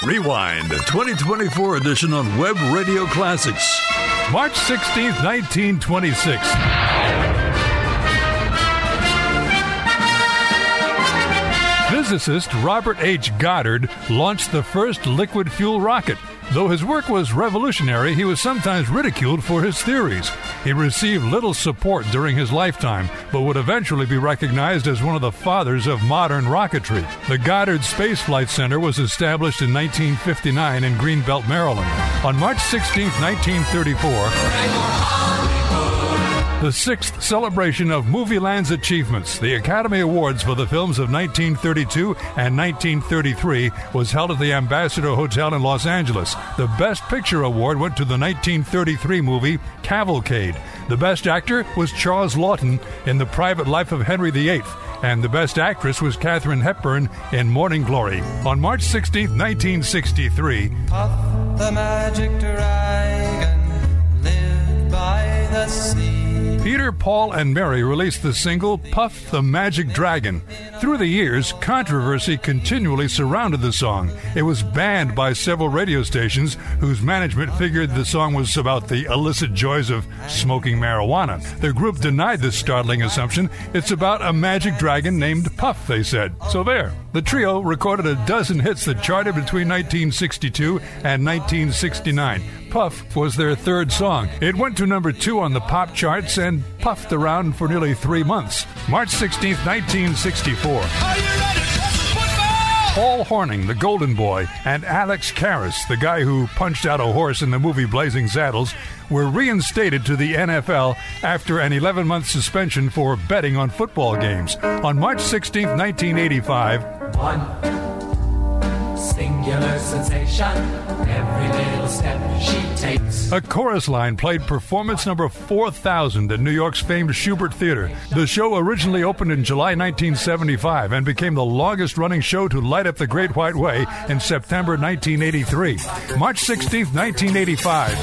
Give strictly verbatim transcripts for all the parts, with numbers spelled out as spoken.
Rewind, twenty twenty-four edition on Web Radio Classics. March sixteenth, nineteen twenty-six. Physicist Robert H. Goddard launched the first liquid fuel rocket. Though his work was revolutionary, he was sometimes ridiculed for his theories. He received little support during his lifetime, but would eventually be recognized as one of the fathers of modern rocketry. The Goddard Space Flight Center was established in nineteen fifty-nine in Greenbelt, Maryland. On March sixteenth, nineteen thirty-four, the sixth celebration of Movieland's achievements, the Academy Awards for the films of nineteen thirty-two and nineteen thirty-three, was held at the Ambassador Hotel in Los Angeles. The Best Picture Award went to the nineteen thirty-three movie Cavalcade. The Best Actor was Charles Lawton in The Private Life of Henry the Eighth, and the Best Actress was Katharine Hepburn in Morning Glory. On March sixteenth, nineteen sixty-three, Puff the magic dragon lived by the sea. Peter, Paul, and Mary released the single Puff the Magic Dragon. Through the years, controversy continually surrounded the song. It was banned by several radio stations whose management figured the song was about the illicit joys of smoking marijuana. The group denied this startling assumption. It's about a magic dragon named Puff, they said. So there. The trio recorded a dozen hits that charted between nineteen sixty-two and nineteen sixty-nine. Puff was their third song. It went to number two on the pop charts and puffed around for nearly three months. March sixteenth, nineteen sixty-four. Are you ready for some football? Paul Hornung, the Golden Boy, and Alex Karras, the guy who punched out a horse in the movie Blazing Saddles, were reinstated to the N F L after an eleven-month suspension for betting on football games. On March sixteenth, nineteen eighty-five, one singular sensation, every little step she takes. a chorus line played performance number four thousand at New York's famed Schubert Theater. The show originally opened in July nineteen seventy-five and became the longest-running show to light up the Great White Way in September nineteen eighty-three. March sixteenth, nineteen eighty-five.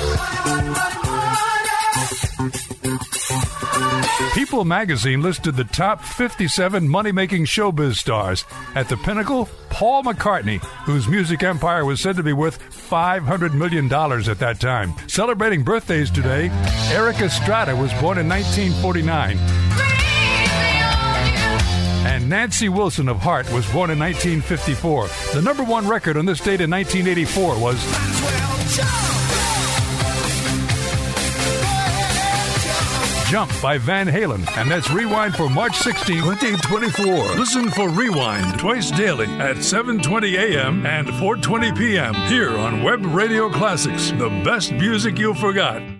People magazine listed the top fifty-seven money-making showbiz stars. At the pinnacle, Paul McCartney, whose music empire was said to be worth five hundred million dollars at that time. Celebrating birthdays today, Eric Estrada was born in nineteen forty-nine. And Nancy Wilson of Heart was born in nineteen fifty-four. The number one record on this date in nineteen eighty-four was Jump by Van Halen. And that's Rewind for March sixteenth, twenty twenty-four. Listen for Rewind twice daily at seven twenty a.m. and four twenty p.m. here on Web Radio Classics, the best music you forgot.